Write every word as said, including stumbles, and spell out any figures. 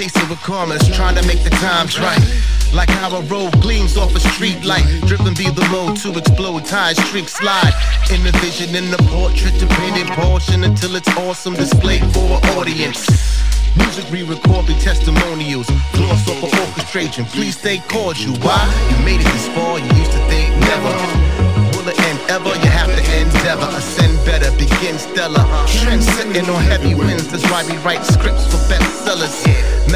facing with commerce, trying to make the times right. Like how a road gleams off a street light, driven be the mode to explode, tires streak slide. In the vision, in the portrait, to painted portion until it's awesome, displayed for an audience. Music re-record, be testimonials, gloss off of orchestration. Please stay cordial. Why? You made it this far, you used to think never. Will it end ever? You have to endeavor, ascend better, begin stellar. Trend sitting on heavy winds, that's why we write scripts for bestsellers.